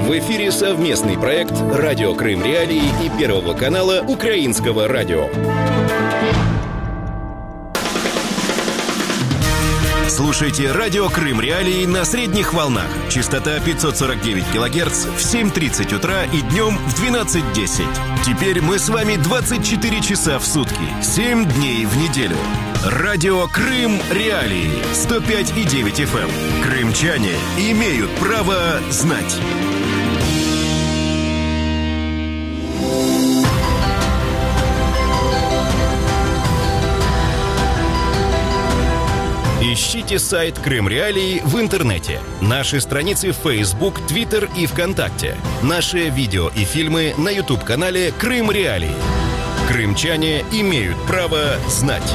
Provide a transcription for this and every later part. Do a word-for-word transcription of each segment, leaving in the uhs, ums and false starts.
В эфире совместный проект «Радио Крым Реалии» и Первого канала Украинского радио. Слушайте «Радио Крым Реалии» на средних волнах. Частота пятьсот сорок девять килогерц в семь тридцать утра и днем в двенадцать десять. Теперь мы с вами двадцать четыре часа в сутки, семь дней в неделю. «Радио Крым Реалии» сто пять и девять эф эм. Крымчане имеют право знать. Ищите сайт Крым Реалии в интернете, наши страницы в Facebook, Twitter и ВКонтакте, наши видео и фильмы на YouTube-канале Крым Реалии. Крымчане имеют право знать.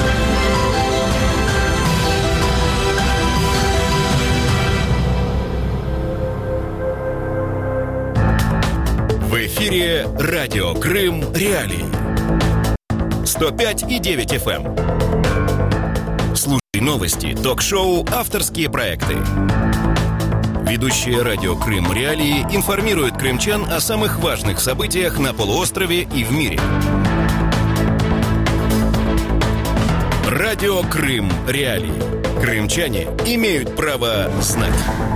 В эфире «Радио Крым Реалии» сто пять и девять эф эм. Слушай новости, ток-шоу, авторские проекты. Ведущие «Радио Крым Реалии» информируют крымчан о самых важных событиях на полуострове и в мире. «Радио Крым Реалии». Крымчане имеют право знать.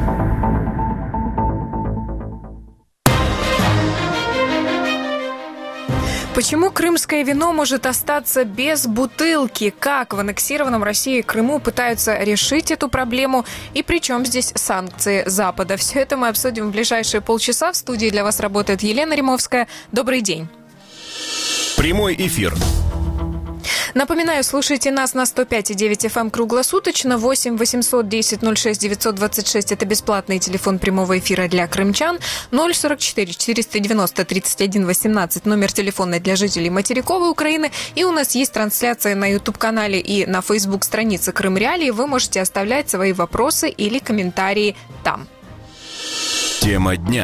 Почему крымское вино может остаться без бутылки? Как в аннексированном Россией Крыму пытаются решить эту проблему? И при чем здесь санкции Запада? Все это мы обсудим в ближайшие полчаса. В студии для вас работает Елена Римовская. Добрый день. Прямой эфир. Напоминаю, слушайте нас на сто пять и девять эф эм круглосуточно. восемь восемьсот десять ноль шесть девятьсот двадцать шесть – это бесплатный телефон прямого эфира для крымчан. ноль сорок четыре четыреста девяносто тридцать один восемнадцать – номер телефона для жителей материковой Украины. И у нас есть трансляция на YouTube-канале и на Facebook-странице Крым Реалии. Вы можете оставлять свои вопросы или комментарии там. Тема дня.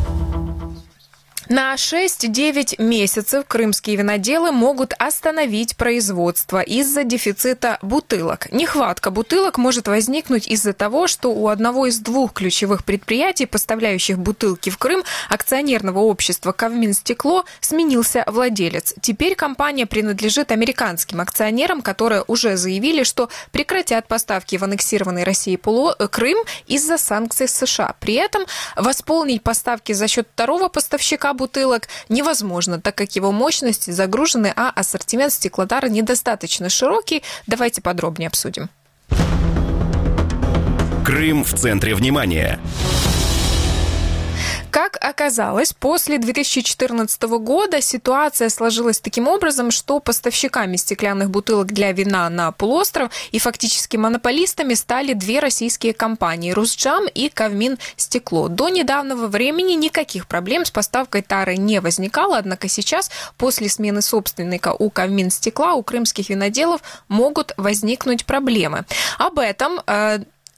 На шесть-девять месяцев крымские виноделы могут остановить производство из-за дефицита бутылок. Нехватка бутылок может возникнуть из-за того, что у одного из двух ключевых предприятий, поставляющих бутылки в Крым, акционерного общества «Кавминстекло», сменился владелец. Теперь компания принадлежит американским акционерам, которые уже заявили, что прекратят поставки в аннексированный Россией полу... Крым из-за санкций США. При этом восполнить поставки за счет второго поставщика бутылок невозможно, так как его мощности загружены, а ассортимент стеклотары недостаточно широкий. Давайте подробнее обсудим. Крым в центре внимания. Как оказалось, после две тысячи четырнадцатого года ситуация сложилась таким образом, что поставщиками стеклянных бутылок для вина на полуостров и фактически монополистами стали две российские компании – «Русджам» и «Кавминстекло». До недавнего времени никаких проблем с поставкой тары не возникало, однако сейчас, после смены собственника у «Кавминстекла», у крымских виноделов могут возникнуть проблемы. Об этом э,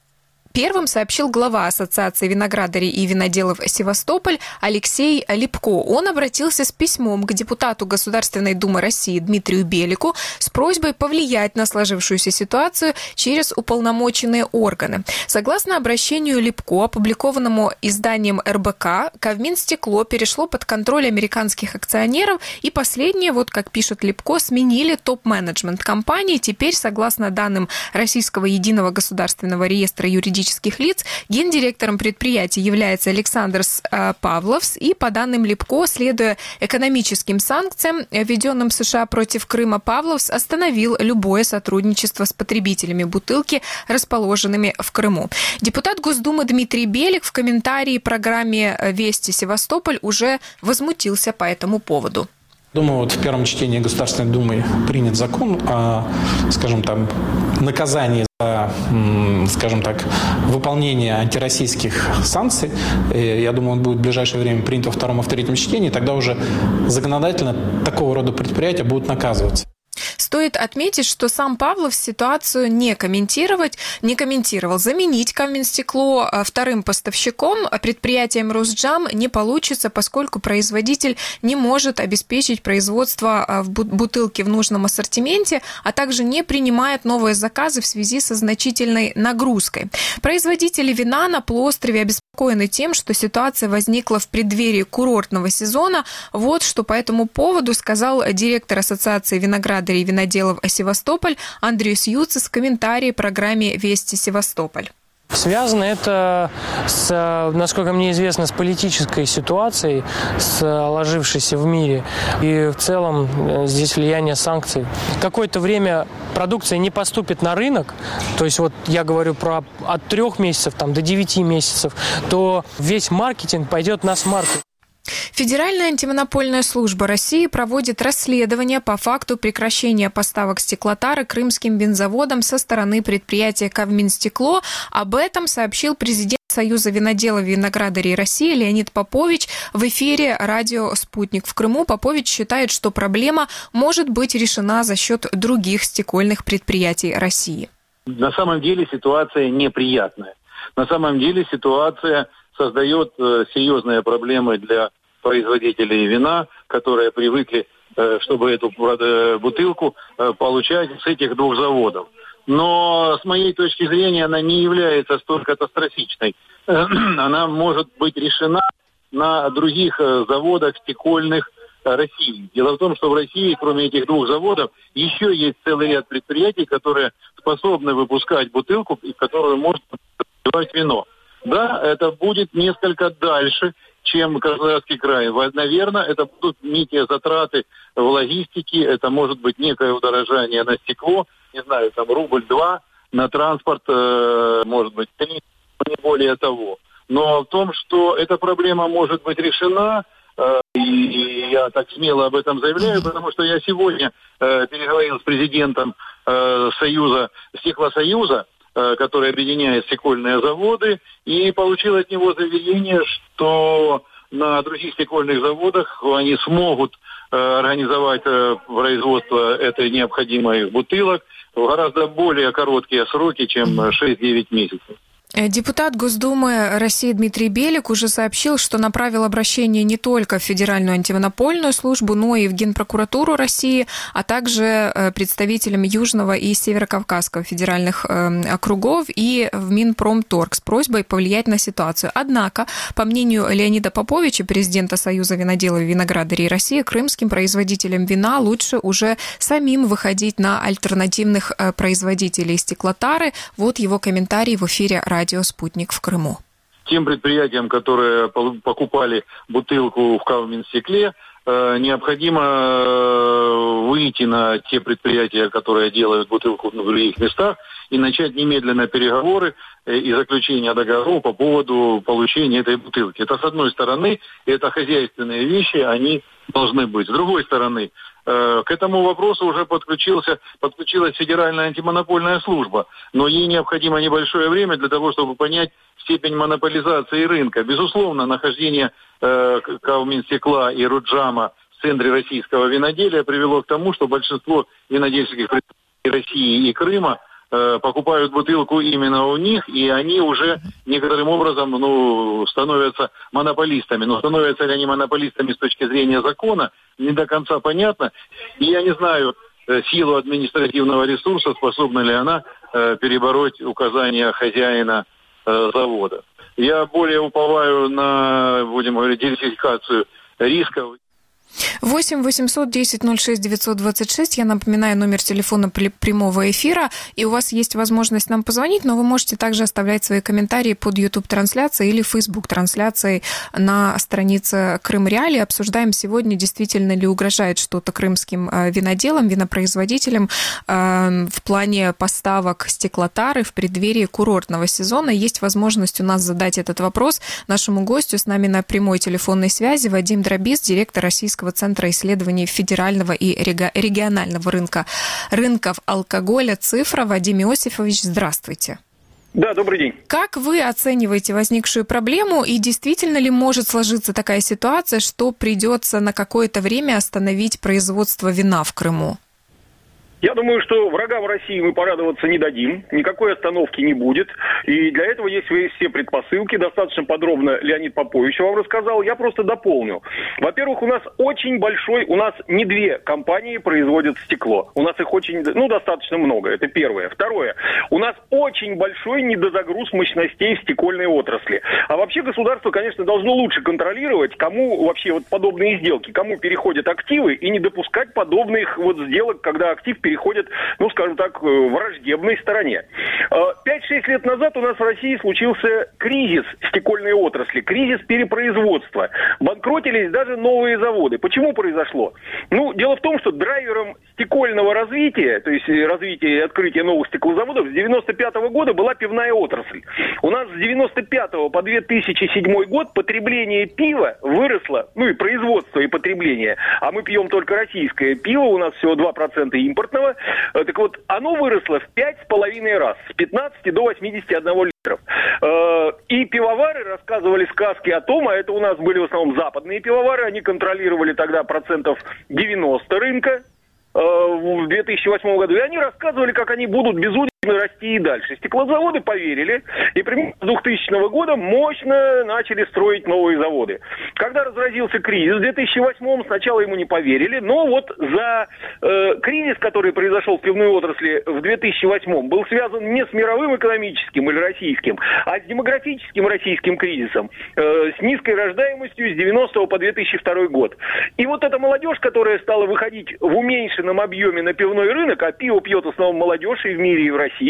первым сообщил глава Ассоциации виноградарей и виноделов Севастополь Алексей Липко. Он обратился с письмом к депутату Государственной Думы России Дмитрию Белику с просьбой повлиять на сложившуюся ситуацию через уполномоченные органы. Согласно обращению Липко, опубликованному изданием эр бэ ка, Кавминстекло перешло под контроль американских акционеров, и последние, вот как пишет Липко, сменили топ-менеджмент компании. Теперь, согласно данным Российского единого государственного реестра юридических лиц, гендиректором предприятия является Александр Павловс, и по данным Липко, следуя экономическим санкциям, введенным США против Крыма, Павловс остановил любое сотрудничество с потребителями бутылки, расположенными в Крыму. Депутат Госдумы Дмитрий Белик в комментарии программе «Вести Севастополь» уже возмутился по этому поводу. Думаю, вот в первом чтении Государственной Думы принят закон о, скажем так, наказании за, скажем так, выполнение антироссийских санкций. Я думаю, он будет в ближайшее время принят во втором и в третьем чтении. Тогда уже законодательно такого рода предприятия будут наказываться. Стоит отметить, что сам Павлов ситуацию не комментировать, не комментировал. Заменить Кавминстекло вторым поставщиком предприятием «Русджам» не получится, поскольку производитель не может обеспечить производство в бутылке в нужном ассортименте, а также не принимает новые заказы в связи со значительной нагрузкой. Производители вина на полуострове обеспечивают обеспокоены тем, что ситуация возникла в преддверии курортного сезона. Вот что по этому поводу сказал директор Ассоциации виноградарей и виноделов Севастополь Андриус Юцис в комментарии программе «Вести Севастополь». Связано это, с, насколько мне известно, с политической ситуацией, сложившейся в мире. И в целом здесь влияние санкций. Какое-то время продукция не поступит на рынок, то есть вот я говорю про от трех месяцев там, до девяти месяцев, то весь маркетинг пойдет на смарку. Федеральная антимонопольная служба России проводит расследование по факту прекращения поставок стеклотары крымским бензоводам со стороны предприятия «Кавминстекло». Об этом сообщил президент Союза виноделов и виноградарей России Леонид Попович в эфире радио «Спутник» в Крыму. Попович считает, что проблема может быть решена за счет других стекольных предприятий России. На самом деле ситуация неприятная. На самом деле ситуация создает э, серьезные проблемы для производителей вина, которые привыкли, э, чтобы эту э, бутылку э, получать с этих двух заводов. Но с моей точки зрения она не является столь катастрофичной. Э, она может быть решена на других э, заводах стекольных э, России. Дело в том, что в России, кроме этих двух заводов, еще есть целый ряд предприятий, которые способны выпускать бутылку, в которую можно наливать вино. Да, это будет несколько дальше, чем Краснодарский край. Наверное, это будут некие затраты в логистике, это может быть некое удорожание на стекло, не знаю, там рубль-два, на транспорт, э, может быть, три, не более того. Но в том, что эта проблема может быть решена, э, и я так смело об этом заявляю, потому что я сегодня э, переговорил с президентом э, Союза, Стеклосоюза, который объединяет стекольные заводы, и получил от него заверение, что на других стекольных заводах они смогут э, организовать э, производство этой необходимой бутылок в гораздо более короткие сроки, чем шесть-девять месяцев. Депутат Госдумы России Дмитрий Белик уже сообщил, что направил обращение не только в Федеральную антимонопольную службу, но и в Генпрокуратуру России, а также представителям Южного и Северокавказского федеральных округов и в Минпромторг с просьбой повлиять на ситуацию. Однако, по мнению Леонида Поповича, президента Союза виноделов и виноградарей России, крымским производителям вина лучше уже самим выходить на альтернативных производителей стеклотары. Вот его комментарий в эфире радио «Радио Спутник» в Крыму. Тем предприятиям, которые покупали бутылку в Кавминстекле, необходимо выйти на те предприятия, которые делают бутылку в других местах, и начать немедленно переговоры и заключение договоров по поводу получения этой бутылки. Это с одной стороны, это хозяйственные вещи, они должны быть. С другой стороны, к этому вопросу уже подключился, подключилась Федеральная антимонопольная служба, но ей необходимо небольшое время для того, чтобы понять степень монополизации рынка. Безусловно, нахождение э, Кавминстекла и Руджама в центре российского виноделия привело к тому, что большинство винодельческих предприятий России и Крыма э, покупают бутылку именно у них, и они уже некоторым образом ну, становятся монополистами. Но становятся ли они монополистами с точки зрения закона, не до конца понятно. И я не знаю, э, силу административного ресурса, способна ли она э, перебороть указания хозяина э, завода. Я более уповаю на, будем говорить, диверсификацию рисков. восемь восемьсот десять ноль шесть девятьсот двадцать шесть. Я напоминаю номер телефона прямого эфира, и у вас есть возможность нам позвонить, но вы можете также оставлять свои комментарии под YouTube-трансляцией или Facebook-трансляцией на странице Крым Реалии. Обсуждаем сегодня, действительно ли угрожает что-то крымским виноделам, винопроизводителям в плане поставок стеклотары в преддверии курортного сезона. Есть возможность у нас задать этот вопрос нашему гостю. С нами на прямой телефонной связи Вадим Дробист, директор Российского центра исследований федерального и регионального рынка рынков алкоголя «Цифра». Вадим Иосифович, здравствуйте. Да, добрый день. Как вы оцениваете возникшую проблему, и действительно ли может сложиться такая ситуация, что придется на какое-то время остановить производство вина в Крыму? Я думаю, что врагам России мы порадоваться не дадим, никакой остановки не будет, и для этого есть все предпосылки. Достаточно подробно Леонид Попович вам рассказал, я просто дополню. Во-первых, у нас очень большой, у нас не две компании производят стекло, у нас их очень, ну, достаточно много, это первое. Второе, у нас очень большой недозагруз мощностей в стекольной отрасли. А вообще государство, конечно, должно лучше контролировать, кому вообще вот подобные сделки, кому переходят активы, и не допускать подобных вот сделок, когда актив переходит переходят, ну, скажем так, враждебной стороне. пять-шесть лет назад у нас в России случился кризис стекольной отрасли, кризис перепроизводства. Банкротились даже новые заводы. Почему произошло? Ну, дело в том, что драйвером стекольного развития, то есть развития и открытия новых стеклозаводов, с девяносто пятого года была пивная отрасль. У нас с девяносто пятого по две тысячи седьмой год потребление пива выросло, ну и производство и потребление, а мы пьем только российское пиво, у нас всего два процента импортного. Так вот, оно выросло в пять с половиной раз, с пятнадцати до восьмидесяти одного литров. И пивовары рассказывали сказки о том, а это у нас были в основном западные пивовары, они контролировали тогда процентов девяносто рынка в две тысячи восьмом году, и они рассказывали, как они будут безудержно расти и дальше. Стеклозаводы поверили, и примерно с двухтысячного года мощно начали строить новые заводы. Когда разразился кризис в две тысячи восьмом, сначала ему не поверили, но вот за э, кризис, который произошел в пивной отрасли в две тысячи восьмом, был связан не с мировым экономическим или российским, а с демографическим российским кризисом, э, с низкой рождаемостью с девяностого по две тысячи второй год. И вот эта молодежь, которая стала выходить в уменьшенном объеме на пивной рынок, а пиво пьет в основном молодежь и в мире, и в России,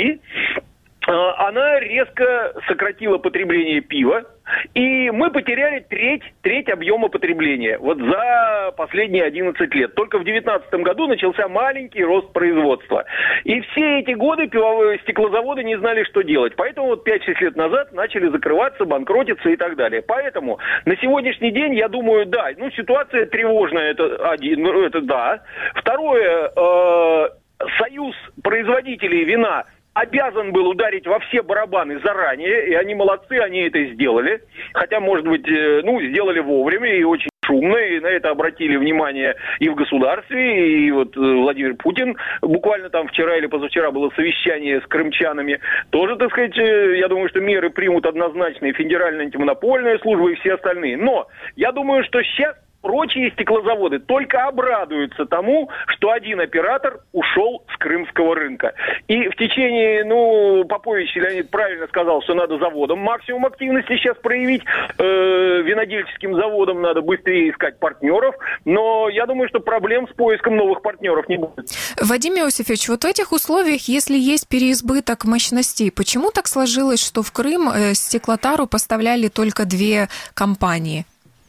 она резко сократила потребление пива, и мы потеряли треть, треть объема потребления вот за последние одиннадцать лет. Только в две тысячи девятнадцатом году начался маленький рост производства. И все эти годы пивовые стеклозаводы не знали, что делать. Поэтому вот пять-шесть лет назад начали закрываться, банкротиться и так далее. Поэтому на сегодняшний день, я думаю, да, ну ситуация тревожная, это один, это да. Второе, э, союз производителей вина обязан был ударить во все барабаны заранее, и они молодцы, они это сделали. Хотя, может быть, ну, сделали вовремя и очень шумно, и на это обратили внимание и в государстве, и вот Владимир Путин, буквально там вчера или позавчера было совещание с крымчанами, тоже, так сказать, я думаю, что меры примут однозначно и Федеральная антимонопольная служба, и все остальные. Но я думаю, что сейчас прочие стеклозаводы только обрадуются тому, что один оператор ушел с крымского рынка. И в течение, ну, Попович Леонид правильно сказал, что надо заводам максимум активности сейчас проявить, э, винодельческим заводам надо быстрее искать партнеров, но я думаю, что проблем с поиском новых партнеров не будет. Вадим Иосифович, вот в этих условиях, если есть переизбыток мощностей, почему так сложилось, что в Крым э, стеклотару поставляли только две компании?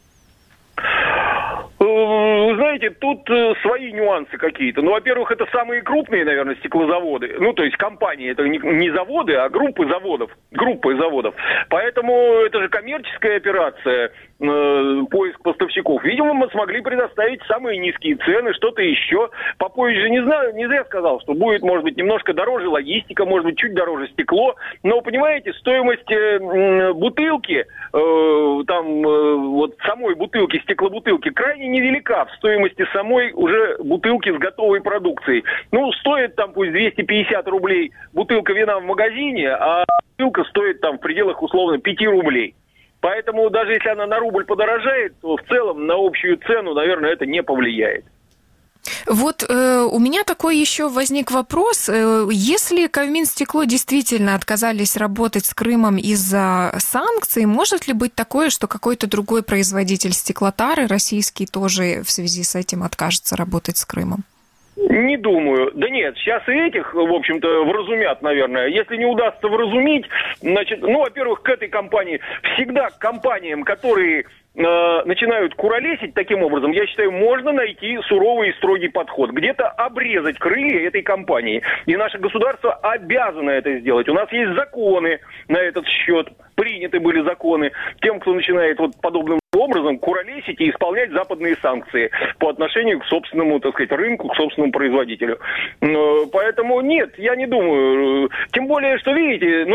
Вы знаете, тут э, свои нюансы какие-то. Ну, во-первых, это самые крупные, наверное, стеклозаводы. Ну, то есть компании, это не, не заводы, а группы заводов. Группы заводов. Поэтому это же коммерческая операция, э, поиск поставщиков. Видимо, мы смогли предоставить самые низкие цены, что-то еще. Попович же не знаю, не зря сказал, что будет, может быть, немножко дороже логистика, может быть, чуть дороже стекло. Но, понимаете, стоимость э, бутылки, э, там, э, вот самой бутылки, стеклобутылки, крайне невелика в стоимости самой уже бутылки с готовой продукцией. Ну, стоит там пусть двести пятьдесят рублей бутылка вина в магазине, а бутылка стоит там в пределах условно пять рублей. Поэтому даже если она на рубль подорожает, то в целом на общую цену, наверное, это не повлияет. Вот э, у меня такой еще возник вопрос. Э, если Кавминстекло действительно отказались работать с Крымом из-за санкций, может ли быть такое, что какой-то другой производитель стеклотары, российский, тоже в связи с этим откажется работать с Крымом? Не думаю. Да нет, сейчас и этих, в общем-то, вразумят, наверное. Если не удастся вразумить, значит, ну, во-первых, к этой компании, всегда к компаниям, которые э, начинают куролесить таким образом, я считаю, можно найти суровый и строгий подход. Где-то обрезать крылья этой компании. И наше государство обязано это сделать. У нас есть законы на этот счет. Приняты были законы тем, кто начинает вот подобным образом куролесить и исполнять западные санкции по отношению к собственному, так сказать, рынку, к собственному производителю. Поэтому нет, я не думаю. Тем более, что, видите, ну, перешел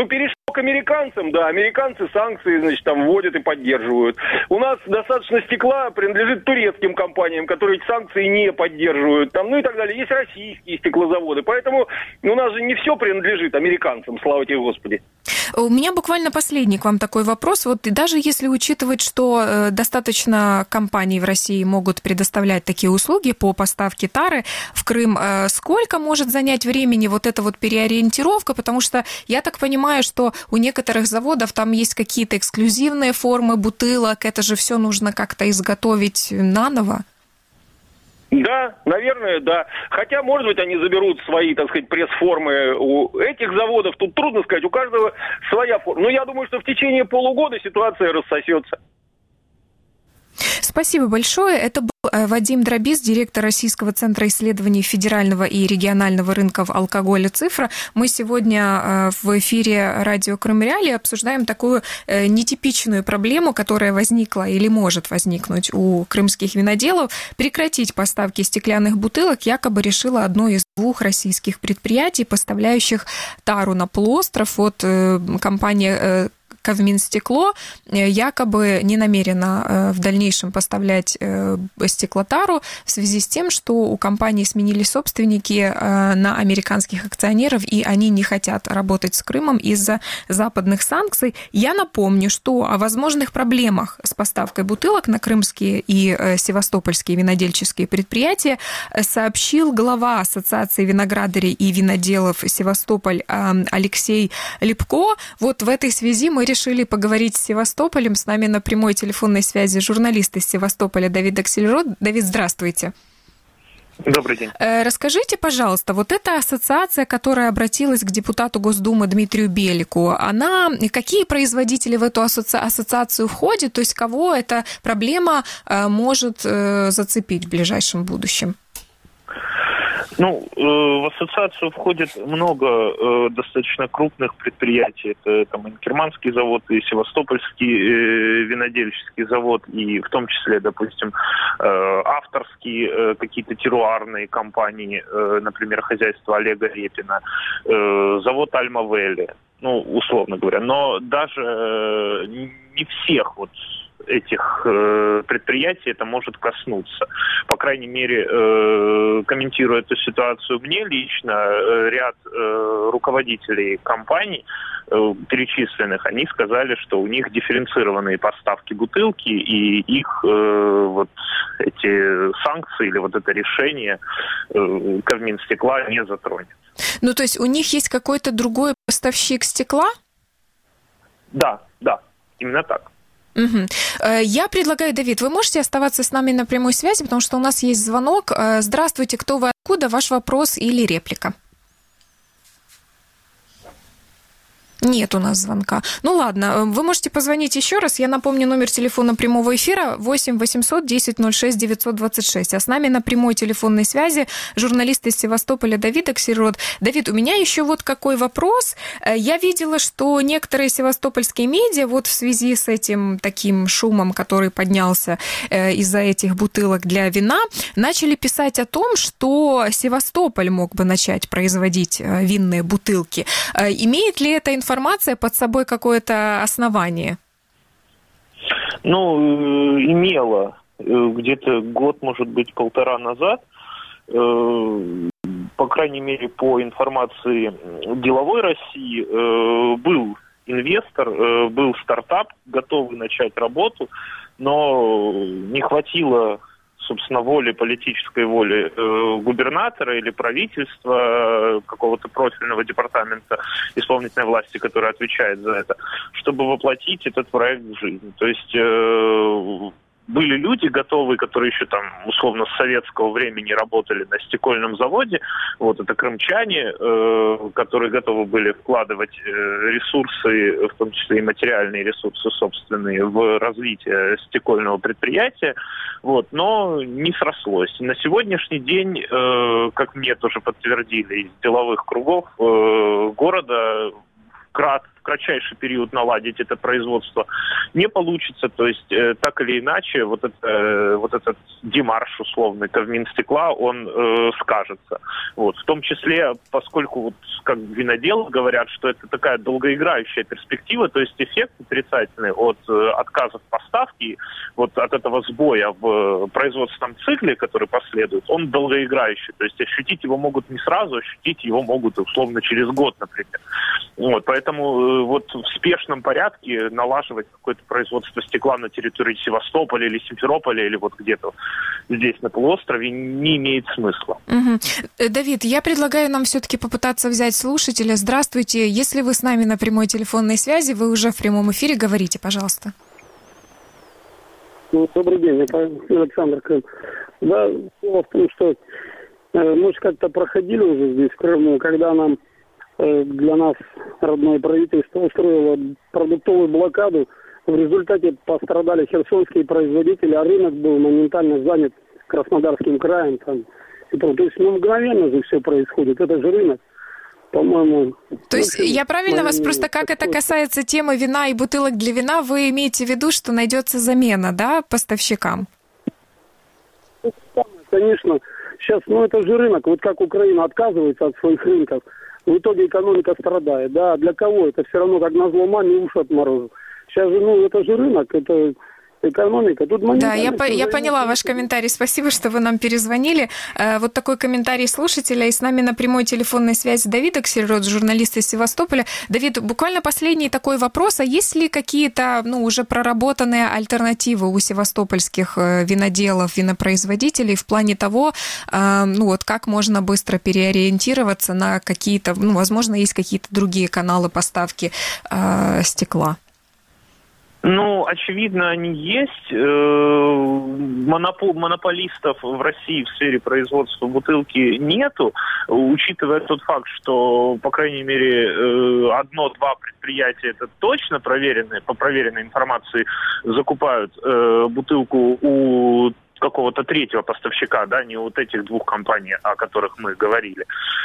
к американцам, да, американцы санкции, значит, там вводят и поддерживают. У нас достаточно стекла принадлежит турецким компаниям, которые эти санкции не поддерживают, там, ну и так далее. Есть российские стеклозаводы, поэтому у нас же не все принадлежит американцам, слава тебе, Господи. У меня буквально последний к вам такой вопрос. Вот даже если учитывать, что э, достаточно компаний в России могут предоставлять такие услуги по поставке тары в Крым, э, сколько может занять времени вот эта вот переориентировка? Потому что я так понимаю, что у некоторых заводов там есть какие-то эксклюзивные формы бутылок, это же все нужно как-то изготовить наново. Да, наверное, да. Хотя, может быть, они заберут свои, так сказать, пресс-формы у этих заводов. Тут трудно сказать, у каждого своя форма. Но я думаю, что в течение полугода ситуация рассосется. Спасибо большое. Это был Вадим Дробис, директор Российского центра исследований федерального и регионального рынков алкоголя «Цифра». Мы сегодня в эфире радио Крым Реалии обсуждаем такую нетипичную проблему, которая возникла или может возникнуть у крымских виноделов. Прекратить поставки стеклянных бутылок якобы решило одно из двух российских предприятий, поставляющих тару на полуостров. Вот компания Кавминстекло якобы не намерена в дальнейшем поставлять стеклотару в связи с тем, что у компании сменили собственники на американских акционеров, и они не хотят работать с Крымом из-за западных санкций. Я напомню, что о возможных проблемах с поставкой бутылок на крымские и севастопольские винодельческие предприятия сообщил глава Ассоциации виноградарей и виноделов Севастополь Алексей Липко. Вот в этой связи мы решили поговорить с Севастополем. С нами на прямой телефонной связи журналист из Севастополя Давид Аксельрод. Давид, здравствуйте. Добрый день. Расскажите, пожалуйста, вот эта ассоциация, которая обратилась к депутату Госдумы Дмитрию Белику, она, какие производители в эту асоци... ассоциацию входят, то есть кого эта проблема может зацепить в ближайшем будущем? Ну, э, в ассоциацию входит много э, достаточно крупных предприятий. Это там Инкерманский завод и Севастопольский э, винодельческий завод, и в том числе, допустим, э, авторские э, какие-то теруарные компании, э, например, хозяйство Олега Репина, э, завод Альма-Велли, ну, условно говоря. Но даже э, не всех вот этих э, предприятий это может коснуться. По крайней мере, э, комментируя эту ситуацию мне лично, э, ряд э, руководителей компаний э, перечисленных, они сказали, что у них дифференцированные поставки бутылки, и их э, вот эти санкции или вот это решение э, Кавминстекла не затронет. Ну, то есть у них есть какой-то другой поставщик стекла? Да, да, именно так. Угу. Я предлагаю, Давид, вы можете оставаться с нами на прямой связи, потому что у нас есть звонок. Здравствуйте, кто вы, откуда, ваш вопрос или реплика? Нет у нас звонка. Ну ладно, вы можете позвонить еще раз. Я напомню номер телефона прямого эфира восемь восемьсот десять ноль шесть девятьсот двадцать шесть. А с нами на прямой телефонной связи журналист из Севастополя Давид Аксельрод. Давид, у меня еще вот какой вопрос. Я видела, что некоторые севастопольские медиа вот в связи с этим таким шумом, который поднялся из-за этих бутылок для вина, начали писать о том, что Севастополь мог бы начать производить винные бутылки. Имеет ли эта информация информация под собой какое-то основание? Ну, имела где-то год, может быть, полтора назад. По крайней мере, по информации деловой России, был инвестор, был стартап, готовый начать работу, но не хватило, собственно, воли, политической воли э, губернатора или правительства, э, какого-то профильного департамента исполнительной власти, который отвечает за это, чтобы воплотить этот проект в жизнь. То есть э, были люди готовые, которые еще там, условно, с советского времени работали на стекольном заводе. Вот это крымчане, э, которые готовы были вкладывать э, ресурсы, в том числе и материальные ресурсы собственные, в развитие стекольного предприятия. Вот, но не срослось. На сегодняшний день, э, как мне тоже подтвердили из деловых кругов э, города, вкратце в кратчайший период наладить это производство не получится. То есть э, так или иначе вот, это, э, вот этот демарш условный Тавминстекла, он э, скажется. Вот. В том числе, поскольку вот, как виноделы говорят, что это такая долгоиграющая перспектива, то есть эффект отрицательный от э, отказа в поставке, вот от этого сбоя в производственном цикле, который последует, он долгоиграющий. То есть ощутить его могут не сразу, ощутить его могут условно через год, например. Вот, поэтому вот в спешном порядке налаживать какое-то производство стекла на территории Севастополя или Симферополя или вот где-то здесь на полуострове не имеет смысла. Угу. Давид, я предлагаю нам все-таки попытаться взять слушателя. Здравствуйте. Если вы с нами на прямой телефонной связи, вы уже в прямом эфире, говорите, пожалуйста. Ну, добрый день, это Александр Крым. Да, дело в том, что э, мы же как-то проходили уже здесь, в Крыму, когда нам э, для нас родное правительство устроило продуктовую блокаду. В результате пострадали херсонские производители, а рынок был моментально занят Краснодарским краем. Там, и то, то есть ну, мгновенно же все происходит, это же рынок. По-моему... То есть общем, я правильно вас просто, как это касается темы вина и бутылок для вина, вы имеете в виду, что найдется замена, да, поставщикам? Конечно. Сейчас, ну это же рынок. Вот как Украина отказывается от своих рынков, в итоге экономика страдает. Да, для кого? Это все равно как назло маме уши отморозил. Сейчас же, ну это же рынок, это... экономика. Тут да, я, по, я поняла ваш комментарий. Спасибо, что вы нам перезвонили. Вот такой комментарий слушателя. И с нами на прямой телефонной связи Давид Аксельрод, журналист из Севастополя. Давид, буквально последний такой вопрос. А есть ли какие-то, ну, уже проработанные альтернативы у севастопольских виноделов, винопроизводителей в плане того, ну, вот как можно быстро переориентироваться на какие-то, ну, возможно, есть какие-то другие каналы поставки э, стекла? Ну, очевидно, они есть. Монопол, монополистов в России в сфере производства бутылки нету, учитывая тот факт, что, по крайней мере, одно-два предприятия, это точно проверенные, по проверенной информации, закупают бутылку у какого-то третьего поставщика, да, не вот этих двух компаний, о которых мы говорили,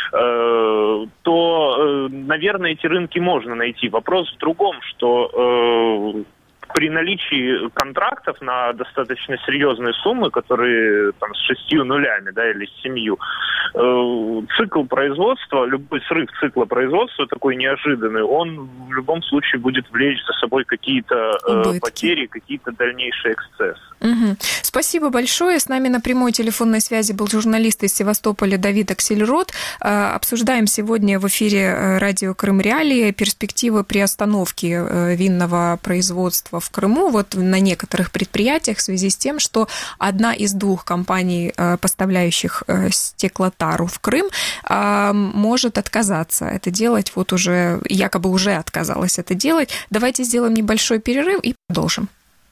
то, наверное, эти рынки можно найти. Вопрос в другом, что при наличии контрактов на достаточно серьезные суммы, которые там с шестью нулями, да, или с семью, э, цикл производства, любой срыв цикла производства такой неожиданный, он в любом случае будет влечь за собой какие-то э, потери, какие-то дальнейшие эксцессы. Угу. Спасибо большое. С нами на прямой телефонной связи был журналист из Севастополя Давид Аксельрод. Э, обсуждаем сегодня в эфире радио Крым Реалии перспективы приостановки э, винного производства в Крыму, вот на некоторых предприятиях в связи с тем, что одна из двух компаний, поставляющих стеклотару в Крым, может отказаться это делать, вот уже, якобы уже отказалась это делать. Давайте сделаем небольшой перерыв и продолжим.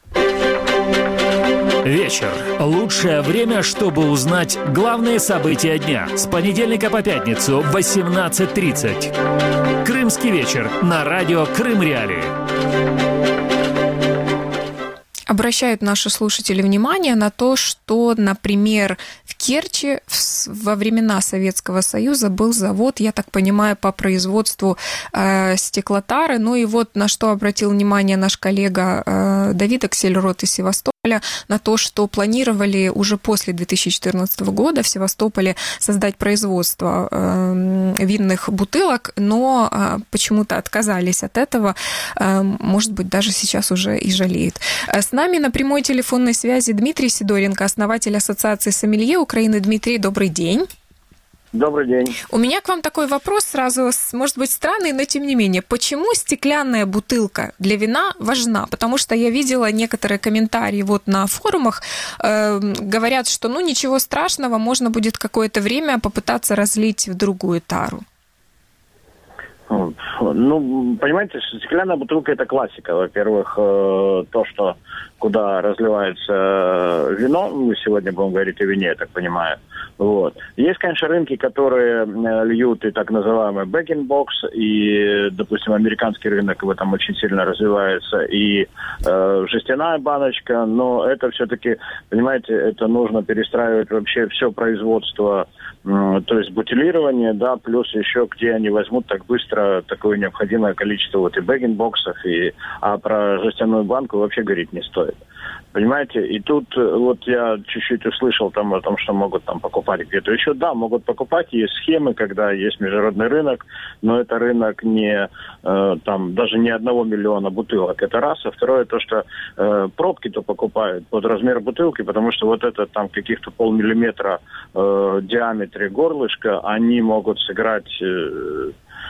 Вечер. Лучшее время, чтобы узнать главные события дня. С понедельника по пятницу в восемнадцать тридцать. Крымский вечер на радио Крым Реалии. Обращают наши слушатели внимание на то, что, например, в Керчи во времена Советского Союза был завод, я так понимаю, по производству э, стеклотары. Ну и вот на что обратил внимание наш коллега э, Давид Аксельрод из Севастополя, на то, что планировали уже после две тысячи четырнадцатого года в Севастополе создать производство э, винных бутылок, но э, почему-то отказались от этого. Э, может быть, даже сейчас уже и жалеют. С нами на прямой телефонной связи Дмитрий Сидоренко, основатель Ассоциации сомелье Украины. Дмитрий, добрый день. Добрый день. У меня к вам такой вопрос сразу, может быть, странный, но тем не менее. Почему стеклянная бутылка для вина важна? Потому что я видела некоторые комментарии вот на форумах, э, говорят, что ну ничего страшного, можно будет какое-то время попытаться разлить в другую тару. Ну, понимаете, стеклянная бутылка – это классика. Во-первых, то, что куда разливается вино. Мы сегодня будем говорить о вине, я так понимаю. Вот. Есть, конечно, рынки, которые льют и так называемый бэг-ин-бокс, и, допустим, американский рынок в этом очень сильно развивается, и э, жестяная баночка, но это все-таки, понимаете, это нужно перестраивать вообще все производство, э, то есть бутилирование, да, плюс еще где они возьмут так быстро такое необходимое количество вот и бэг-ин-боксов, и, а про жестяную банку вообще говорить не стоит. Понимаете, и тут вот я чуть-чуть услышал там о том, что могут там покупать где-то еще. Да, могут покупать, есть схемы, когда есть международный рынок, но это рынок не э, там даже не одного миллиона бутылок, это раз. А второе, то, что э, пробки-то покупают под размер бутылки, потому что вот это там каких-то полмиллиметра э, в диаметре горлышка, они могут сыграть... Э,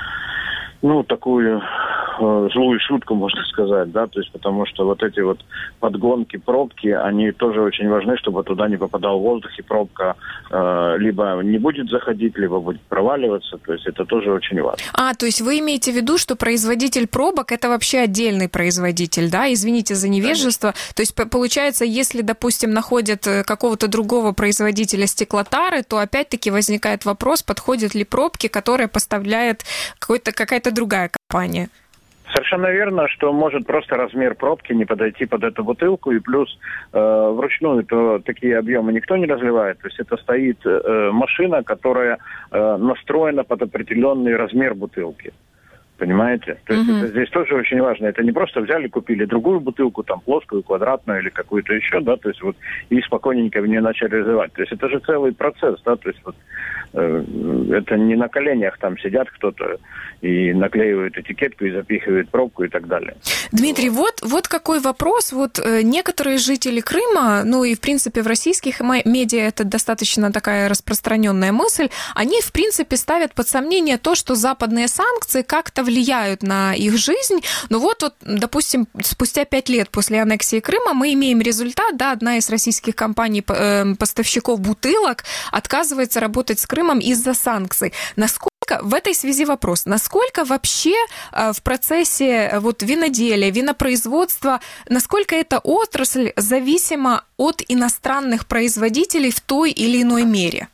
ну, такую э, злую шутку, можно сказать, да, то есть потому что вот эти вот подгонки, пробки, они тоже очень важны, чтобы туда не попадал воздух, и пробка э, либо не будет заходить, либо будет проваливаться, то есть это тоже очень важно. А, то есть вы имеете в виду, что производитель пробок – это вообще отдельный производитель, да? Извините за невежество. Конечно. То есть получается, если, допустим, находят какого-то другого производителя стеклотары, то опять-таки возникает вопрос, подходят ли пробки, которые поставляет какой-то, какая-то другая компания. Совершенно верно, что может просто размер пробки не подойти под эту бутылку, и плюс э, вручную то такие объемы никто не разливает. То есть это стоит э, машина, которая э, настроена под определенный размер бутылки. Понимаете? То есть mm-hmm. это здесь тоже очень важно. Это не просто взяли, купили другую бутылку, там, плоскую, квадратную или какую-то еще, да, то есть вот и спокойненько в нее начали развивать. То есть это же целый процесс, да, то есть вот э, это не на коленях там сидят кто-то и наклеивают этикетку и запихивают пробку и так далее. Дмитрий, вот, вот какой вопрос. Вот э, некоторые жители Крыма, ну и в принципе в российских медиа это достаточно такая распространенная мысль, они в принципе ставят под сомнение то, что западные санкции как-то влияют на их жизнь. Но вот, вот, допустим, спустя пять лет после аннексии Крыма мы имеем результат, да, одна из российских компаний, э, поставщиков бутылок отказывается работать с Крымом из-за санкций. Насколько в этой связи вопрос, насколько вообще э, в процессе э, вот виноделия, винопроизводства, насколько эта отрасль зависима от иностранных производителей в той или иной мере?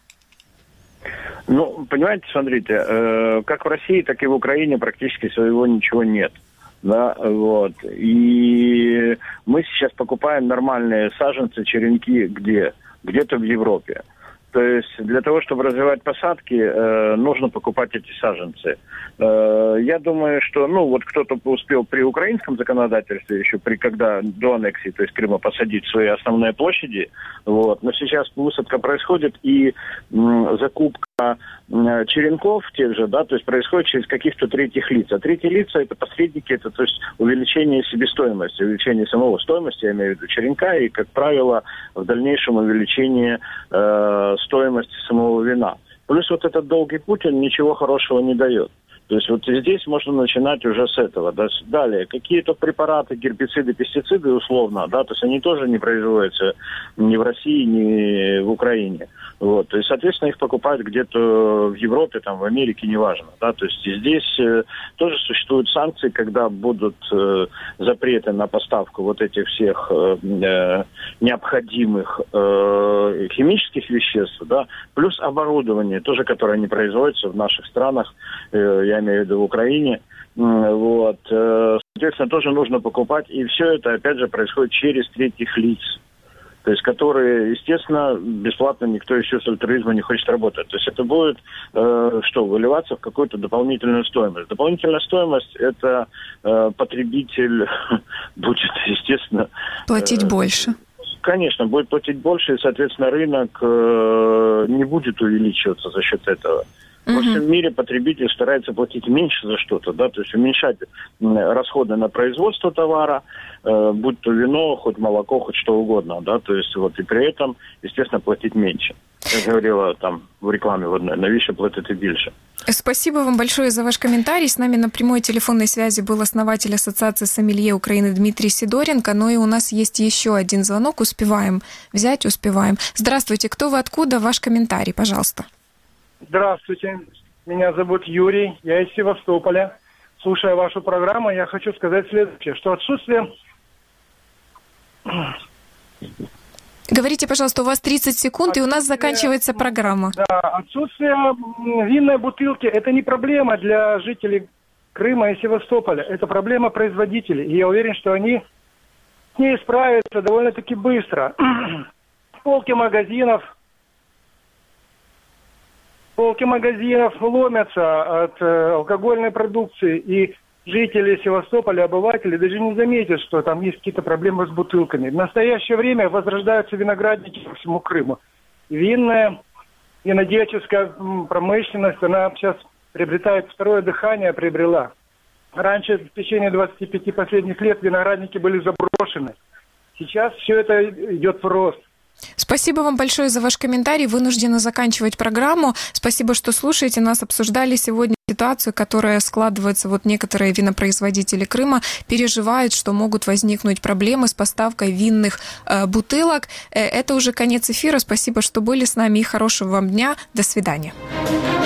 Ну, понимаете, смотрите, э, как в России, так и в Украине практически своего ничего нет. Да, вот. И мы сейчас покупаем нормальные саженцы, черенки где? Где-то в Европе. То есть для того, чтобы развивать посадки, э, нужно покупать эти саженцы. Э, я думаю, что, ну, вот кто-то успел при украинском законодательстве еще, при когда до аннексии, то есть Крыма, посадить свои основные площади, вот. Но сейчас высадка происходит, и м, закупка м, черенков тех же, да, то есть происходит через каких-то третьих лиц. А третьи лица – это посредники, это, то есть увеличение себестоимости, увеличение самого стоимости, я имею в виду черенка, и, как правило, в дальнейшем увеличение э, стоимости самого вина. Плюс вот этот долгий путь, он ничего хорошего не дает. То есть вот здесь можно начинать уже с этого. Далее, какие-то препараты, гербициды, пестициды условно, да, то есть они тоже не производятся ни в России, ни в Украине. Вот, то есть, соответственно, их покупают где-то в Европе, там, в Америке, неважно, да, то есть здесь э, тоже существуют санкции, когда будут э, запреты на поставку вот этих всех э, необходимых э, химических веществ, да, плюс оборудование, тоже, которое не производится в наших странах, э, я имею в виду в Украине, вот, э, соответственно, тоже нужно покупать, и все это, опять же, происходит через третьих лиц. То есть, которые, естественно, бесплатно никто еще с альтруизма не хочет работать. То есть это будет, э, что, выливаться в какую-то дополнительную стоимость. Дополнительная стоимость – это э, потребитель будет, естественно… Платить э, больше. Конечно, будет платить больше, и, соответственно, рынок э, не будет увеличиваться за счет этого. Во всем мире потребитель старается платить меньше за что-то, да, то есть уменьшать расходы на производство товара, э, будь то вино, хоть молоко, хоть что угодно, да, то есть вот и при этом, естественно, платить меньше. Я говорила там в рекламе в одной, навіщо платити більше. Спасибо вам большое за ваш комментарий. С нами на прямой телефонной связи был основатель Ассоциации сомелье Украины Дмитрий Сидоренко. Ну и у нас есть еще один звонок. Успеваем взять, успеваем. Здравствуйте, кто вы, откуда? Ваш комментарий, пожалуйста. Здравствуйте, меня зовут Юрий, я из Севастополя. Слушая вашу программу, я хочу сказать следующее, что отсутствие Говорите, пожалуйста, у вас тридцать секунд, и у нас заканчивается программа. Да, отсутствие винной бутылки – это не проблема для жителей Крыма и Севастополя. Это проблема производителей. И я уверен, что они с ней справятся довольно-таки быстро. Полки магазинов, полки магазинов ломятся от э, алкогольной продукции, и жители Севастополя, обыватели даже не заметят, что там есть какие-то проблемы с бутылками. В настоящее время возрождаются виноградники по всему Крыму. Винная, винодельческая промышленность, она сейчас приобретает второе дыхание, приобрела. Раньше, в течение двадцати пяти последних лет, виноградники были заброшены. Сейчас все это идет в рост. Спасибо вам большое за ваш комментарий. Вынуждены заканчивать программу. Спасибо, что слушаете нас. Обсуждали сегодня ситуацию, которая складывается. Вот некоторые винопроизводители Крыма переживают, что могут возникнуть проблемы с поставкой винных э, бутылок. Э, это уже конец эфира. Спасибо, что были с нами, и хорошего вам дня. До свидания.